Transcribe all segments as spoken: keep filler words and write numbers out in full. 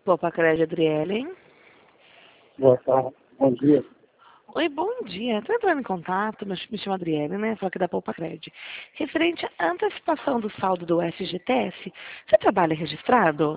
Poupa Crédito, Adriele. Boa tarde, bom dia. Oi, bom dia. Estou entrando em contato, me me chamo Adriele, né? Sou aqui da Poupa Crédito. Referente à antecipação do saldo do F G T S, você trabalha registrado?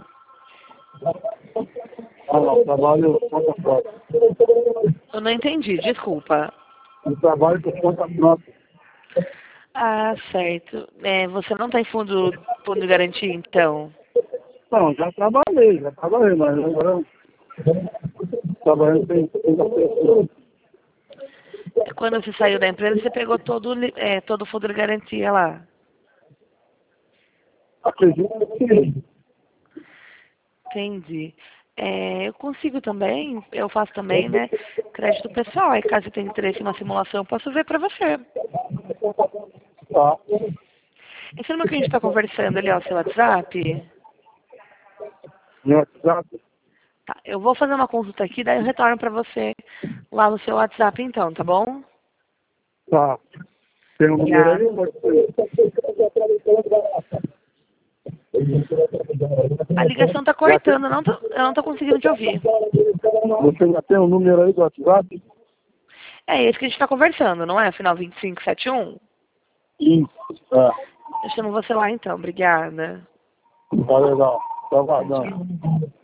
Ah, não, trabalho por conta própria. Eu não entendi, desculpa. Eu trabalho por conta própria. Ah, certo. É, você não tem fundo, fundo de garantia, então? Não, já trabalhei, já trabalhei, mas agora trabalhando sem sem pessoa. Quando você saiu da empresa, você pegou todo, o li- é, todo o fundo de garantia lá. Acredito que sim. Entendi. É, eu consigo também, eu faço também, né? Crédito pessoal. Aí caso você tenha interesse em uma simulação, eu posso ver para você. Tá. Esse número que a gente está conversando ali, ó, seu WhatsApp. No WhatsApp, Tá, eu vou fazer uma consulta aqui, daí eu retorno para você lá no seu WhatsApp então, tá bom? tá. Tem um número aí? Obrigada. Pode ser. A ligação tá Já tem, cortando, eu não tô, eu não tô conseguindo te ouvir. você já tem um número aí do WhatsApp? É esse que a gente está conversando, não é? Final vinte e cinco setenta e um? Sim. Tá. Eu chamo você lá então, obrigada. Tá legal. Tá Tchau, tchau. aguardando.